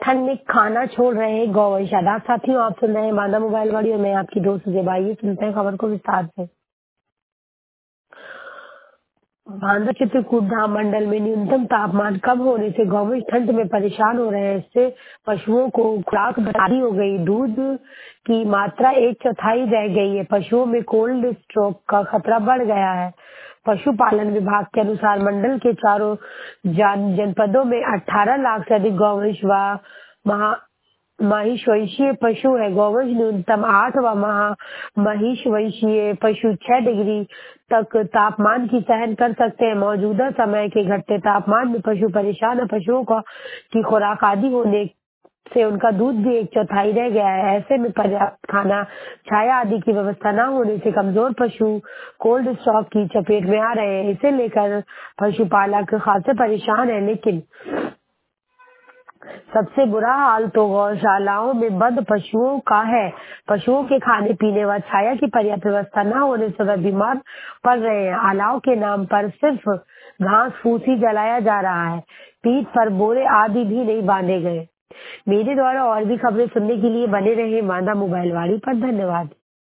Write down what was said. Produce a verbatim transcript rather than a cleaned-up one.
ठंड में खाना छोड़ रहे हैं गौवंश। आदाब साथियों, आप सुन रहे हैं बांदा मोबाइल वाली और मैं आपकी दोस्त जेबा। आइए सुनते हैं खबर को विस्तार से। बांदा चित्रकूट धाम मंडल में न्यूनतम तापमान कम होने से गौवंश ठंड में परेशान हो रहे हैं। इससे पशुओं को खुराक भारी हो गई, दूध की मात्रा एक चौथाई रह गई है। पशुओं में कोल्ड स्ट्रोक का खतरा बढ़ गया है। पशुपालन विभाग के अनुसार मंडल के चारों जन जनपदों में अठारह लाख से अधिक गौवंश व महा महिषवंशीय पशु है। गौवंश न्यूनतम आठ व महा महिषवंशीय पशु छह डिग्री तक तापमान की सहन कर सकते हैं। मौजूदा समय के घटते तापमान में पशु परेशान है। पशुओं का की खुराक आदि होने से उनका दूध भी एक चौथाई रह गया है। ऐसे में पर्याप्त खाना, छाया आदि की व्यवस्था न होने से कमजोर पशु कोल्ड स्टॉक की चपेट में आ रहे हैं। इसे लेकर पशुपालक खासे परेशान है। लेकिन सबसे बुरा हाल तो गौशालाओं में बंद पशुओं का है। पशुओं के खाने पीने व छाया की पर्याप्त व्यवस्था न होने से वे बीमार पड़ रहे हैं। अलाव के नाम पर सिर्फ घास फूस ही जलाया जा रहा है। पीठ पर बोरे आदि भी नहीं बांधे गए। मेरे द्वारा और भी खबरें सुनने के लिए बने रहे बांदा मोबाइल वाली पर। धन्यवाद।